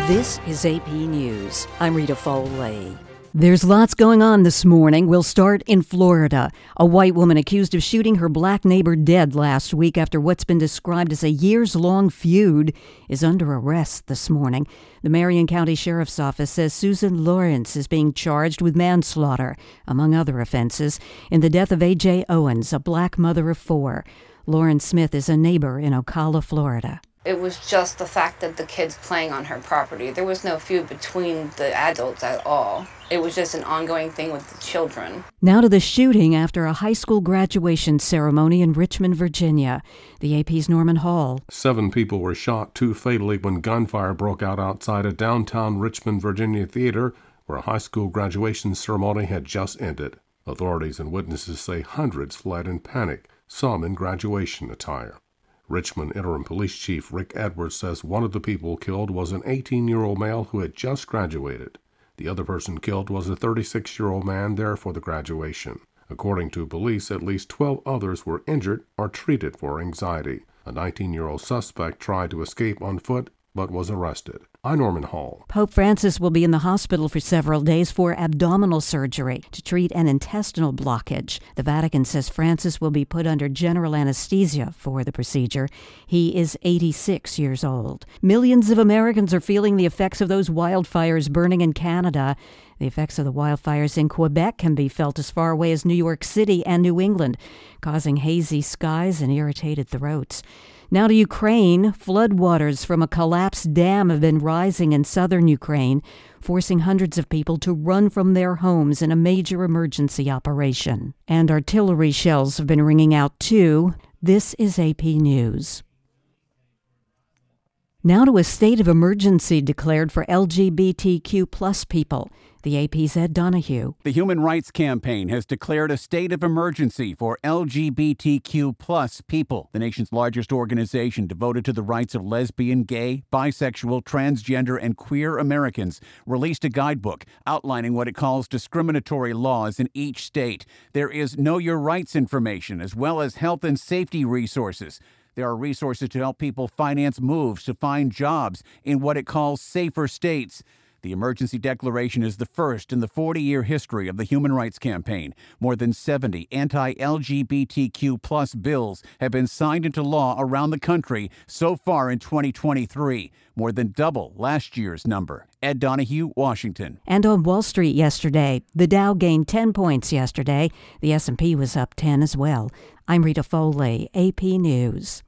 This is AP News. I'm Rita Foley. There's lots going on this morning. We'll start in Florida. A white woman accused of shooting her black neighbor dead last week after what's been described as a years-long feud is under arrest this morning. The Marion County Sheriff's Office says Susan Lawrence is being charged with manslaughter, among other offenses, in the death of A.J. Owens, a black mother of 4. Lauren Smith is a neighbor in Ocala, Florida. It was just the fact that the kids playing on her property. There was no feud between the adults at all. It was just an ongoing thing with the children. Now to the shooting after a high school graduation ceremony in Richmond, Virginia. The AP's Norman Hall. 7 people were shot, 2 fatally, when gunfire broke out outside a downtown Richmond, Virginia theater where a high school graduation ceremony had just ended. Authorities and witnesses say hundreds fled in panic, some in graduation attire. Richmond Interim Police Chief Rick Edwards says one of the people killed was an 18-year-old male who had just graduated. The other person killed was a 36-year-old man there for the graduation. According to police, at least 12 others were injured or treated for anxiety. A 19-year-old suspect tried to escape on foot but was arrested. I'm Norman Hall. Pope Francis will be in the hospital for several days for abdominal surgery to treat an intestinal blockage. The Vatican says Francis will be put under general anesthesia for the procedure. He is 86 years old. Millions of Americans are feeling the effects of those wildfires burning in Canada. The effects of the wildfires in Quebec can be felt as far away as New York City and New England, causing hazy skies and irritated throats. Now to Ukraine. Floodwaters from a collapsed dam have been rising in southern Ukraine, forcing hundreds of people to run from their homes in a major emergency operation. And artillery shells have been ringing out too. This is AP News. Now to a state of emergency declared for LGBTQ+ people. The AP's Ed Donahue. The Human Rights Campaign has declared a state of emergency for LGBTQ+ people. The nation's largest organization devoted to the rights of lesbian, gay, bisexual, transgender, and queer Americans released a guidebook outlining what it calls discriminatory laws in each state. There is Know Your Rights information as well as health and safety resources. There are resources to help people finance moves to find jobs in what it calls safer states. The emergency declaration is the first in the 40-year history of the Human Rights Campaign. More than 70 anti-LGBTQ+ bills have been signed into law around the country so far in 2023, more than double last year's number. Ed Donahue, Washington. And on Wall Street yesterday, the Dow gained 10 points yesterday. The S&P was up 10 as well. I'm Rita Foley, AP News.